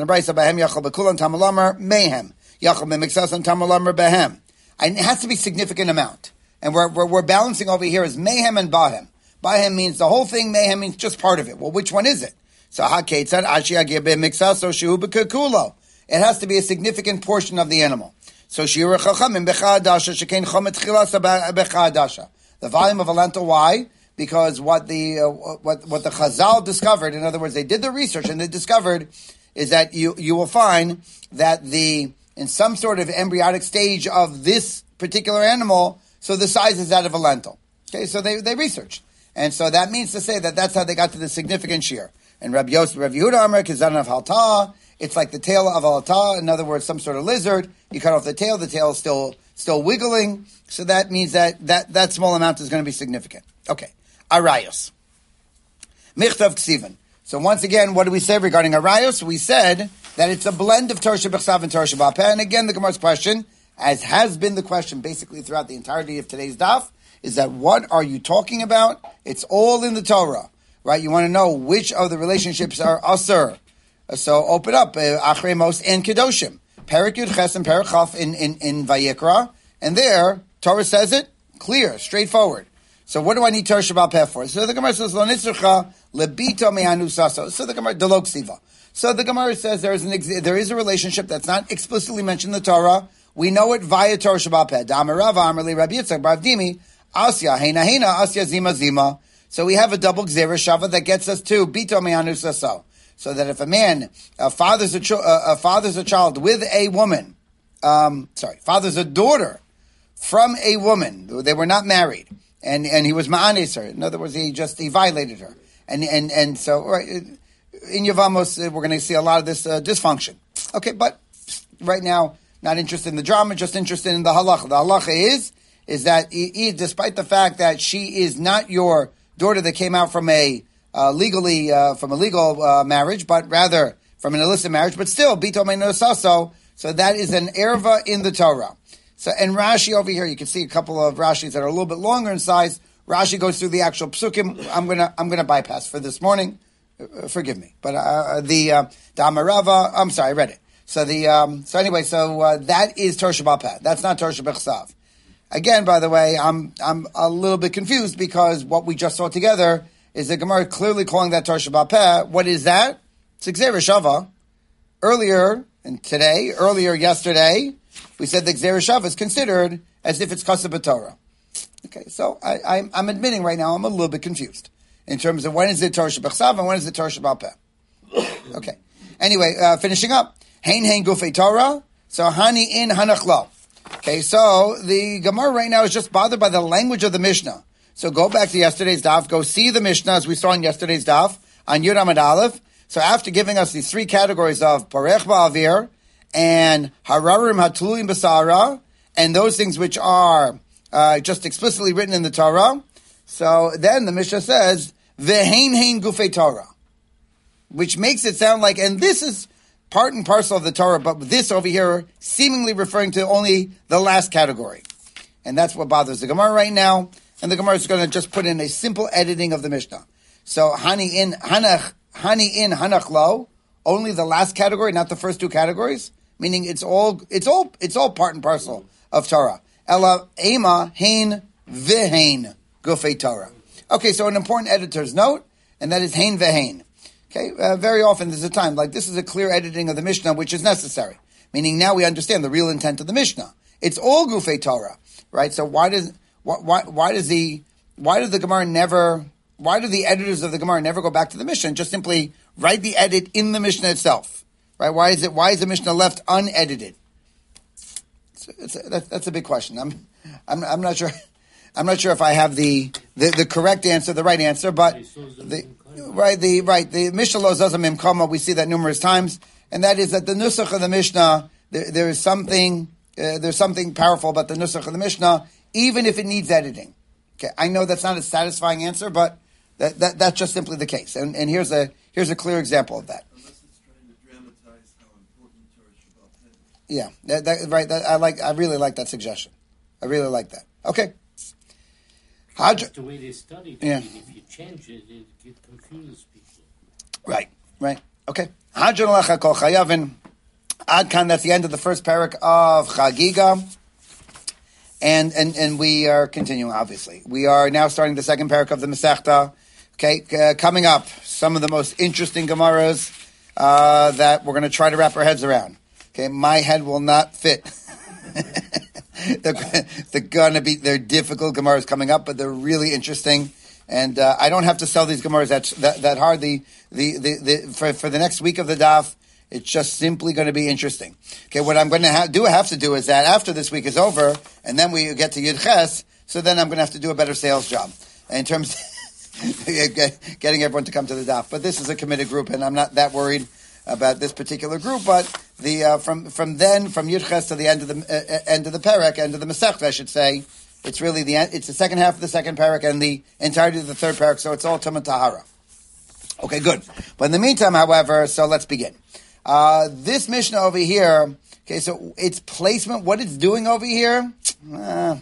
to be significant amount. And we're, we're, we're balancing over here is mayhem and bahem. Bahem means the whole thing, mayhem means just part of it. Well, which one is it? So haketzad ashiyagir b'miksaso shehu b'kekulo. It has to be a significant portion of the animal. So shiur chachamim b'chadasha shekein chomet chilasa b'chadasha. The volume of a lentil. Why? Because what the uh, what what the Chazal discovered, in other words, they did the research and they discovered is that you you will find that the in some sort of embryonic stage of this particular animal, so the size is that of a lentil. Okay, so they they researched, and so that means to say that that's how they got to the significant shear. And Rabbi Yosef, Rabbi Yehuda Amar, Kizan of Halta, it's like the tail of Halta, in other words, some sort of lizard. You cut off the tail, the tail is still still wiggling, so that means that that, that small amount is going to be significant. Okay, Arayos. Michtav Ksivan. So once again, what did we say regarding Arayos? We said that it's a blend of Torah B'chsav and Torah B'apeh. And again, the Gemara's question, as has been the question basically throughout the entirety of today's daf, is that what are you talking about? It's all in the Torah. Right, you want to know which of the relationships are asur. So open up Achrei Mos and Kedoshim, Perek Yud Ches and Perek Chaf in in in Vayikra, and there Torah says it clear, straightforward. So what do I need Torah Shabbat Peh for? So the Gemara says Lo nitzurcha lebito me'anu saso. So the Gemara Delok Siva. So the Gemara says there is an ex- there is a relationship that's not explicitly mentioned in the Torah. We know it via Torah Shabbat Peh. Da'amarava Amarli Rabbi Yitzchak Bravdimi Asya Heina Heina Asya Zima Zima. So we have a double gzera shava that gets us to bito me'anu saso. So that if a man uh, fathers a, ch- uh, fathers a child with a woman, um, sorry, fathers a daughter from a woman, they were not married, and, and he was ma'anes her. In other words, he just he violated her, and and and so right, in Yevamos we're going to see a lot of this uh, dysfunction. Okay, but right now not interested in the drama, just interested in the halacha. The halacha is is that he, he, despite the fact that she is not your daughter that came out from a uh, legally uh, from a legal uh, marriage, but rather from an illicit marriage, but still bito me'anu saso. So that is an erva in the Torah. So and Rashi over here, you can see a couple of Rashis that are a little bit longer in size. Rashi goes through the actual psukim. I'm gonna I'm gonna bypass for this morning. Uh, forgive me, but uh, the uh, the Amarava. I'm sorry, I read it. So the um, so anyway, so uh, that is Torah Shabbat Peh. That's not Torah Shabbat Chsav. Again, by the way, I'm I'm a little bit confused because what we just saw together is the Gemara clearly calling that Torah Shabbat Peh. What is that? It's Gzera Shava. Earlier, and today, earlier yesterday, we said the Gzera Shava is considered as if it's Kasab Torah. Okay, so I, I'm, I'm admitting right now I'm a little bit confused in terms of when is it Torah Shabbat Chsav and when is it Torah Shabbat Peh. Okay. Anyway, uh, finishing up. Hein hein gufei Torah. So hani in hanachlo. Okay, so the Gemara right now is just bothered by the language of the Mishnah. So go back to yesterday's daf, go see the Mishnah as we saw in yesterday's daf on Yud Amud Aleph. So after giving us these three categories of parech ba'avir and hararim hatluim basara and those things which are uh, just explicitly written in the Torah, so then the Mishnah says vehein hein gufei Torah, which makes it sound like, and this is part and parcel of the Torah, but this over here seemingly referring to only the last category. And that's what bothers the Gemara right now. and the Gemara is going to just put in a simple editing of the Mishnah. So Hani in Hanach, Hani in Hanach lo, only the last category, not the first two categories. Meaning it's all it's all it's all part and parcel of Torah. Ela ema hein v'hein gufei Torah. Okay, so an important editor's note, and that is hein v'hein. Okay, uh, very often there's a time like this is a clear editing of the Mishnah, which is necessary. Meaning now we understand the real intent of the Mishnah. It's all gufei Torah, right? So why does why why does the why does the Gemara never why do the editors of the Gemara never go back to the Mishnah and just simply write the edit in the Mishnah itself? Right? Why is it? Why is the Mishnah left unedited? It's, it's a, that, that's a big question. I'm, I'm, I'm not sure. I'm not sure if I have the, the, the correct answer, the right answer. But the right, the right, the Mishnah lo zazam im kama. We see that numerous times, and that is that the nusach of the Mishnah. There, there is something. Uh, there's something powerful about the nusach of the Mishnah, even if it needs editing. Okay, I know that's not a satisfying answer, but that, that that's just simply the case. And, and here's a here's a clear example of that. Yeah, that, that, right. That, I like. I really like that suggestion. I really like that. Okay. Haj- That's the way they study. Yeah. If you change it, it, it confuses people. Right. Right. Okay. Hadran lecha kol chayavin. Ad kan. That's the end of the first parak of Chagiga. And and and we are continuing. Obviously, we are now starting the second parak of the Masechta. Okay. Uh, coming up, some of the most interesting Gemaras uh, that we're going to try to wrap our heads around. Okay, my head will not fit. they're, they're gonna be, they're difficult Gemaras coming up, but they're really interesting. And uh, I don't have to sell these Gemaras that, that, that hard. The, the, the, the, for, for the next week of the daf, it's just simply going to be interesting. Okay, what I'm going to ha- do, have to do is that after this week is over, and then we get to Yud Ches, so then I'm going to have to do a better sales job in terms of getting everyone to come to the daf. But this is a committed group, and I'm not that worried about this particular group, but the uh, from from then from Yud Ches to the end of the uh, end of the parak, end of the Masechta, I should say, it's really the end, it's the second half of the second parak and the entirety of the third parak, so it's all Tumah Tahara. Okay, good. But in the meantime, however, so let's begin. Uh, this Mishnah over here, okay, so its placement, what it's doing over here, uh,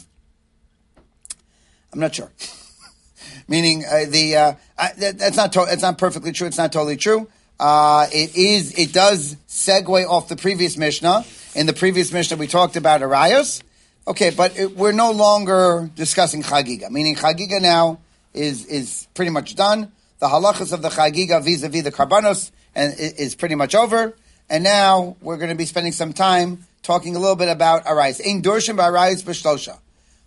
I'm not sure. Meaning uh, the uh, I, that, that's not to, it's not perfectly true. It's not totally true. Uh, it is, it does segue off the previous Mishnah. In the previous Mishnah, we talked about Arayos. Okay, but it, we're no longer discussing Chagiga. Meaning Chagiga now is, is pretty much done. The halachas of the Chagiga vis-a-vis the Karbanos and is pretty much over. And now we're going to be spending some time talking a little bit about Arayos. Ein dorshim b'Arayos b'shlosha.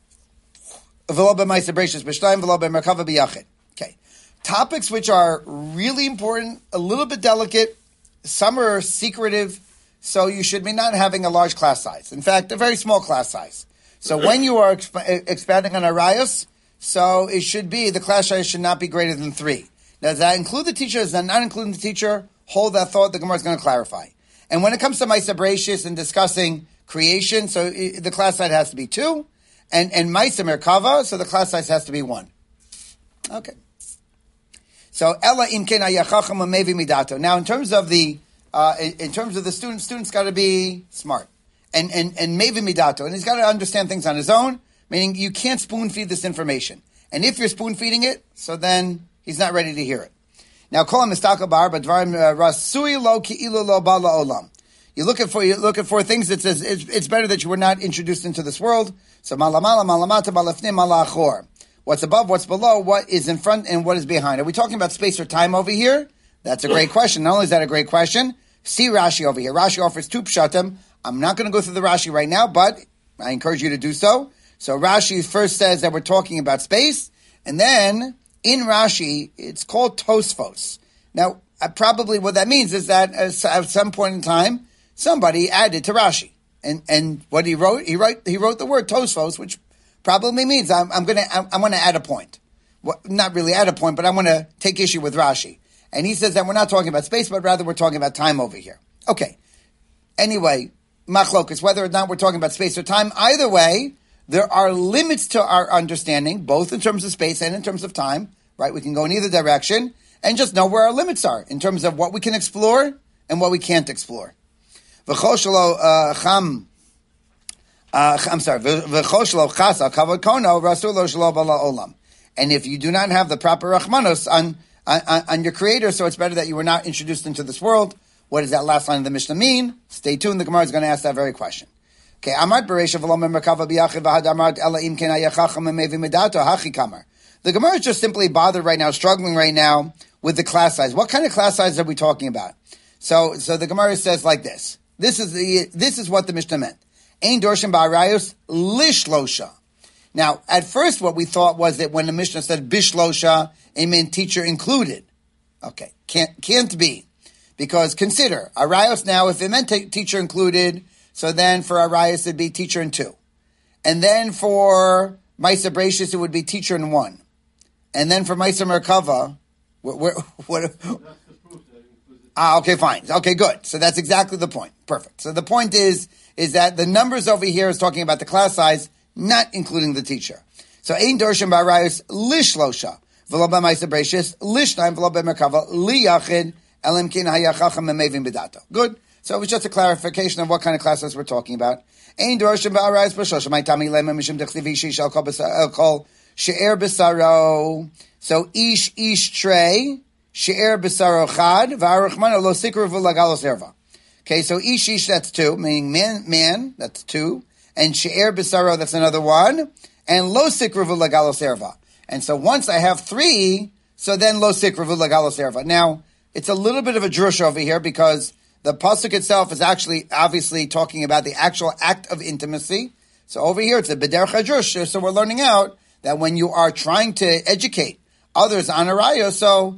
V'lo b'ma'aser bereishis b'shlayim, v'lo b'merkava b'yachid. Okay. Topics which are really important, a little bit delicate, some are secretive, so you should be not having a large class size. In fact, a very small class size. So when you are exp- expanding on Arayos, so it should be, the class size should not be greater than three. Now, does that include the teacher? Does that not include the teacher? Hold that thought, the Gemara is going to clarify. And when it comes to Ma'aser Bereishis and discussing creation, so it, the class size has to be two, and, and Ma'aser Merkava, so the class size has to be one. Okay. So Ella imken ayachacham mevi midato. Now, in terms of the uh, in, in terms of the student, students got to be smart and and and mevi midato, and he's got to understand things on his own. Meaning, you can't spoon feed this information, and if you're spoon feeding it, so then he's not ready to hear it. Now, kol mistaka bar badvarim rasui lo ki'ilu lo bala olam. You're looking for you're looking for things that says it's, it's better that you were not introduced into this world. So malamala malamata balafnim malachor. What's above, what's below, what is in front, and what is behind. Are we talking about space or time over here? That's a great question. Not only is that a great question, see Rashi over here. Rashi offers two pshatim. I'm not going to go through the Rashi right now, but I encourage you to do so. So Rashi first says that we're talking about space, and then in Rashi, it's called Tosfos. Now, uh, probably what that means is that uh, at some point in time, somebody added to Rashi. And and what he wrote, he wrote, he wrote the word Tosfos, which probably means I'm, I'm gonna I'm, I'm gonna add a point. Well, not really add a point, but I'm gonna take issue with Rashi. And he says that we're not talking about space, but rather we're talking about time over here. Okay. Anyway, machlokas, whether or not we're talking about space or time, either way, there are limits to our understanding, both in terms of space and in terms of time. Right? We can go in either direction and just know where our limits are in terms of what we can explore and what we can't explore. V'chol shelo cham Uh, I'm sorry. V'chol shelo chas al kavod kono rasul lo shelo bala olam. And if you do not have the proper rachmanos on, on on your creator, so it's better that you were not introduced into this world. What does that last line of the Mishnah mean? Stay tuned. The Gemara is going to ask that very question. Okay, Amar Bereisha v'lo merkava b'yachiv v'hadamar ela im ken hayachacham memevi medato hachi kamar. The Gemara is just simply bothered right now, struggling right now with the class size. What kind of class size are we talking about? So, so the Gemara says like this. This is the this is what the Mishnah meant. Ein dorshim ba'arayos lishlosha. Now, at first, what we thought was that when the Mishnah said bishlosha, it meant teacher included. Okay, can't can't be, because consider arayos now. If it meant t- teacher included, so then for arayos it'd be teacher in two, and then for Maisa Brachus it would be teacher in one. And then for Maisa Merkava, what, what, what, ah, okay, fine. Okay, good. So that's exactly the point. Perfect. So the point is, is that the numbers over here is talking about the class size, not including the teacher. So, Ein Dorshim Ba'arayos Lishlosha, V'lo B'Maisa Brachus, Lishnaim, V'lo B'Merkava, Li Yachid, Elim Kin Hayachacham Memevim B'Dato. Good. So it was just a clarification of what kind of class size we're talking about. Ein Dorshim Ba'arayos B'Shosha, Mai Tami Lema Mishim Dechsiv Ishi Shal Kol She'er B'Saro. So, Ish Ish Trey, She'er B'Saro Chad, V'Arachmana Lo Sikru V'Lagalos Erva. Okay, so Ish Ish, that's two, meaning man, man, that's two. And She'er B'Saro, that's another one. And Lo Sikru V'Lagalos Erva. And so once I have three, so then Lo Sikru V'Lagalos Erva. Now, it's a little bit of a drush over here because the pasuk itself is actually obviously talking about the actual act of intimacy. So over here it's a B'derech HaDrush. So we're learning out that when you are trying to educate others on a raya, so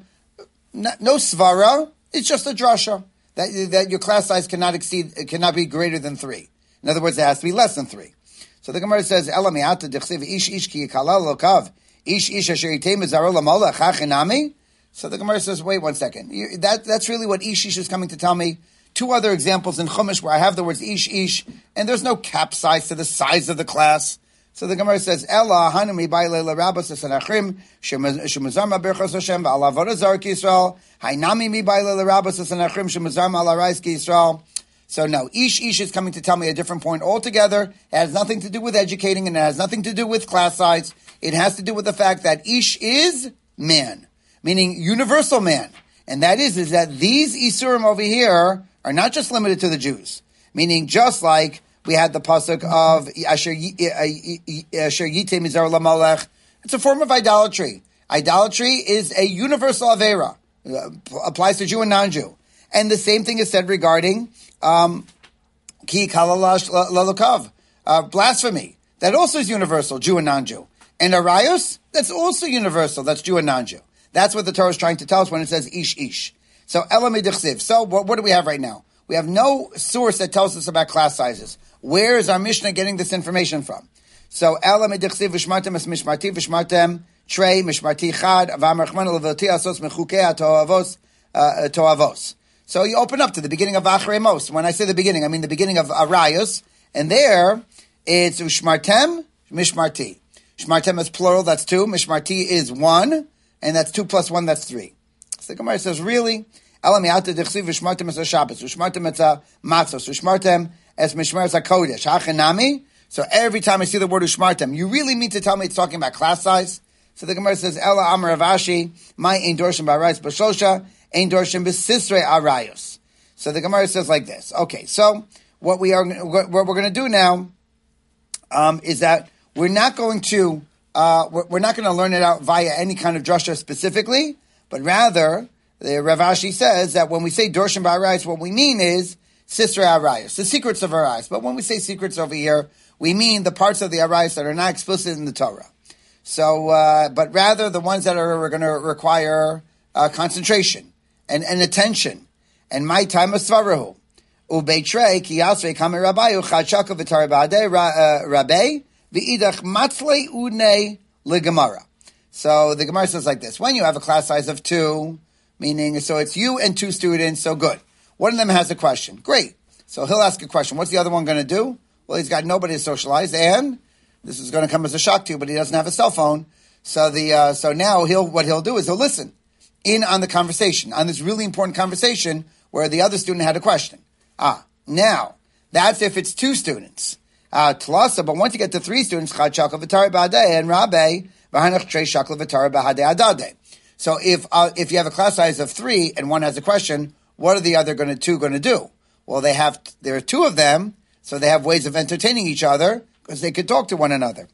no svara, it's just a drasha that that your class size cannot exceed, cannot be greater than three. In other words, it has to be less than three. So the Gemara says, "Ela mi'ata dechsiv ish ish ki yikalal lokav ish ish asher yitei mizaro lamola chachinami." So the Gemara says, "Wait one second. You, that that's really what ish ish is coming to tell me." Two other examples in Chumash where I have the words ish ish, and there's no cap size to the size of the class. So the Gemara says, "Ella hanumi baile l'rabas esanachrim shemuzarma berchos Hashem v'alavodah zar ki Yisrael hainami mi baile l'rabas esanachrim shemuzarma alarais ki Yisrael." So no, ish ish is coming to tell me a different point altogether. It has nothing to do with educating, and it has nothing to do with class size. It has to do with the fact that ish is man, meaning universal man, and that is is that these isurim over here are not just limited to the Jews, meaning just like we had the pasuk of Asher Yitei Mizar Lamalech. It's a form of idolatry. Idolatry is a universal avera. Uh, applies to Jew and non-Jew. And the same thing is said regarding um, Ki Kalalash Lalukav, blasphemy. That also is universal, Jew and non-Jew. And Arayos, that's also universal. That's Jew and non-Jew. That's what the Torah is trying to tell us when it says Ish Ish. So Elamei Dechsiv. So what, what do we have right now? We have no source that tells us about class sizes. Where is our Mishnah getting this information from? So, Elamei Dechsiv v'shmartem es mishmarti v'shmartem trei mishmarti chad v'amarchman l'voti asos mechukei toavos toavos. So you open up to the beginning of Achrei Mos. When I say the beginning, I mean the beginning of Arayos, and there it's ushmartem mishmarti. Shmartem is plural, that's two. Mishmarti is one, and that's two plus one, that's three. So the Gemara says, really? Elamei ata dechsiv v'shmartem es Shabbos v'shmartem es matzos v'shmartem as Mishmeres HaKodesh, Hachanami. So every time I see the word Ushmartem, you really mean to tell me it's talking about class size? So the Gemara says, Ela Amar Ravashi, my Ein Dorshim Ba'arayos B'Shosha, Ein Dorshim B'Sisrei Arayos. So the Gemara says like this. Okay, so what we are, what we're going to do now, um, is that we're not going to, uh, we're, we're not going to learn it out via any kind of drasha specifically, but rather, the Ravashi says that when we say Dorshim Ba'arayos, what we mean is Sisrei Arayos, the secrets of Arayos. But when we say secrets over here, we mean the parts of the Arayos that are not explicit in the Torah. So, uh, but rather the ones that are going to require uh, concentration and, and attention. And my time of Svarahu. Ubeitrei ki yasvei kamer rabayu chadshaka v'tare ba'adei rabei v'idach matzlei udnei legemara. So the Gemara says like this. When you have a class size of two, meaning, so it's you and two students, so good. One of them has a question. Great. So he'll ask a question. What's the other one going to do? Well, he's got nobody to socialize, and this is going to come as a shock to you, but he doesn't have a cell phone. So the uh, so now he'll what he'll do is he'll listen in on the conversation, on this really important conversation where the other student had a question. Ah, now, that's if it's two students. Uh, Tlasa, but once you get to three students, Chad Shakla V'Tari B'Adeh and Rabbe, V'Hanach Trei Shakla V'Tari B'Hadeh Adadeh. So if uh, if you have a class size of three and one has a question, what are the other going to two going to do? Well, they have there are two of them, so they have ways of entertaining each other because they could talk to one another.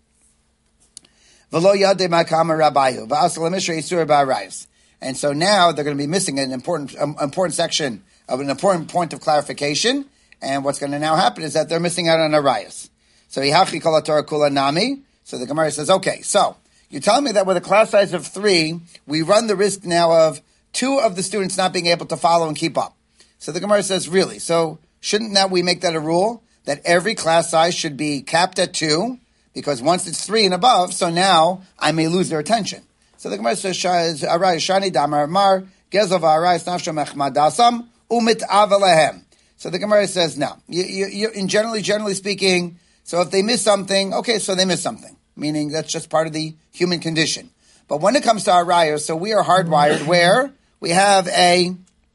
V'lo Yadeh Makama Rabbayu V'Asal Mishra Yisur Ba'Arayos. And so now they're going to be missing an important um, important section of an important point of clarification. And what's going to now happen is that they're missing out on a rayas. So Yihachi Kol HaTorah Kula Nami. So the Gemara says, okay, so you're telling me that with a class size of three, we run the risk now of two of the students not being able to follow and keep up. So the Gemara says, really? So shouldn't that we make that a rule that every class size should be capped at two? Because once it's three and above, so now I may lose their attention. So the Gemara says, Arai Shani Damar Mar Gezov Arai Snafsho Mechmadasam Umit Avalahem. So the Gemara says, no. You, you, you, in generally, generally speaking, so if they miss something, okay, so they miss something. Meaning that's just part of the human condition. But when it comes to our rayos, so we are hardwired where we have a,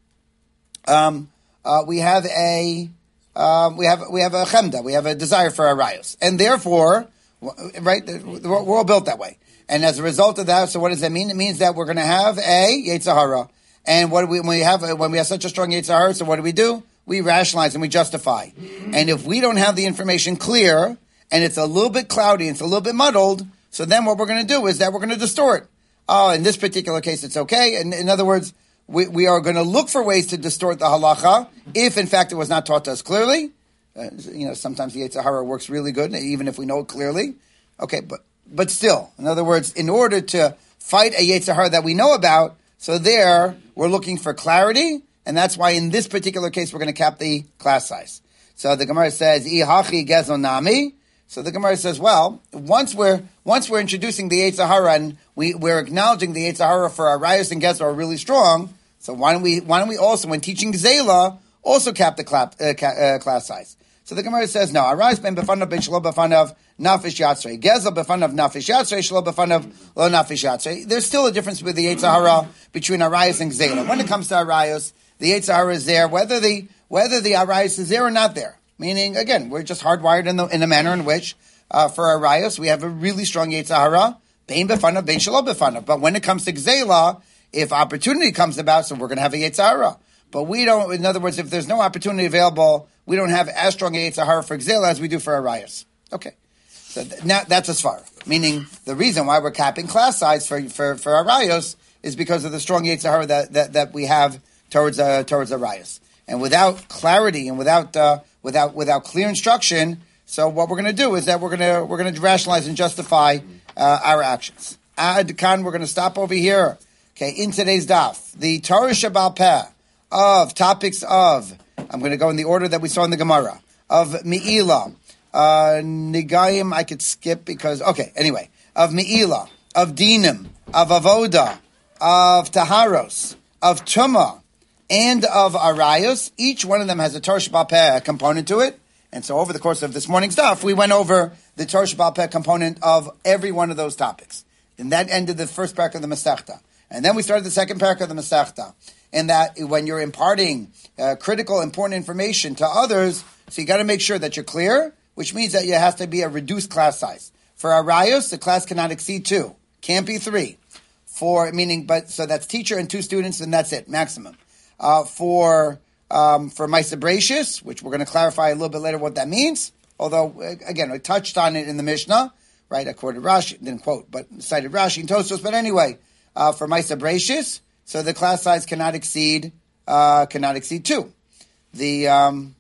um, uh, we have a, um, we have we have a chemda, we have a desire for our rayos, and therefore, right, we're all built that way. And as a result of that, so what does that mean? It means that we're going to have a Yetzer Hara. And what do we when we have when we have such a strong Yetzer Hara? So what do we do? We rationalize and we justify. And if we don't have the information clear, and it's a little bit cloudy, it's a little bit muddled, so then what we're going to do is that we're going to distort. Oh, in this particular case, it's okay. And in other words, we, we are going to look for ways to distort the halacha if, in fact, it was not taught to us clearly. Uh, you know, sometimes the Yetzer Hara works really good, even if we know it clearly. Okay, but but still, in other words, in order to fight a Yetzer Hara that we know about, so there, we're looking for clarity. And that's why in this particular case, we're going to cap the class size. So the Gemara says, Ihachi gezonami. So the Gemara says, well, once we're once we're introducing the Yetzer Hara and we, we're acknowledging the Yetzer Hara for our Rayos and Gezer are really strong, so why don't we why don't we also, when teaching Zela, also cap the clap, uh, ca, uh, class size? So the Gemara says, no, Arais ben befanav ben shlo befanav nafish yatzrei. Gezel befanav nafish yatzrei, shlo befanav lo nafish yatzrei. There's still a difference with the Yetzer Hara between Arayos and Zela. When it comes to Arayos, the Yetzer Hara is there, whether the whether the Arayos is there or not there. Meaning, again, we're just hardwired in the in a manner in which, uh, for Arayos, we have a really strong Yetzer Hara, bein befanav, bein shelo befanav. But when it comes to Gzela, if opportunity comes about, so we're going to have a Yetzer Hara. But we don't, in other words, if there's no opportunity available, we don't have as strong a Yetzer Hara for Gzela as we do for Arayos. Okay. So th- now that's as far. Meaning, the reason why we're capping class size for for, for Arayos is because of the strong Yetzer Hara that, that, that we have towards uh, towards Arayos. And without clarity and without uh, without without clear instruction, so what we're going to do is that we're going to we're going to rationalize and justify uh, our actions. Ad kan, we're going to stop over here. Okay, in today's daf, the Torah Shabbal Peh of topics of, I'm going to go in the order that we saw in the Gemara, of Me'ilah, uh, Nigayim, I could skip because, okay, anyway, of Me'ilah, of Dinim, of Avoda, of Taharos, of Tumah, and of Arayos. Each one of them has a Torah Shabbal Peh component to it. And so over the course of this morning's daf, we went over the Torah Shabbal Peh component of every one of those topics. And that ended the first parak of the Masechta. And then we started the second parak of the Masechta. And that when you're imparting uh, critical, important information to others, so you got to make sure that you're clear, which means that it has to be a reduced class size. For Arayos, the class cannot exceed two. Can't be three. For, meaning, but, so that's teacher and two students, and that's it, maximum. Uh, for, um, for Maisa Brachus, which we're going to clarify a little bit later what that means, although, again, I touched on it in the Mishnah, right? I quoted Rashi, didn't quote, but cited Rashi and Tosfos, but anyway, uh, for Maisa Brachus, so the class size cannot exceed, uh, cannot exceed two. The, um,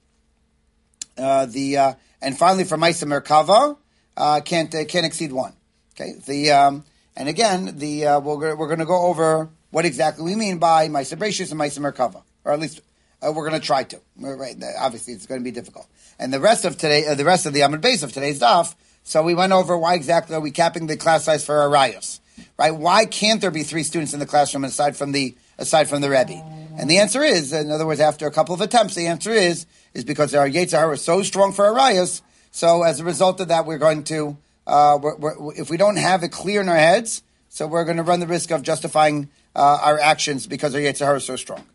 uh, the, uh, and finally for Maisa Merkava, uh, can't, uh, can't exceed one. Okay. The, um, and again, the, uh, we're, we're going to go over what exactly we mean by Maisa Brachus and Maisa Merkava, or at least uh, we're going to try to. Right? Obviously, it's going to be difficult. And the rest of today, uh, the rest of the Amud Beis of today's daf. So we went over why exactly are we capping the class size for Arayos, right? Why can't there be three students in the classroom aside from the aside from the Rebbe? And the answer is, in other words, after a couple of attempts, the answer is is because our Yetzer Hara is so strong for Arayos. So as a result of that, we're going to, uh, we're, we're, if we don't have it clear in our heads, so we're going to run the risk of justifying uh, our actions because our Yetzer Hara is so strong.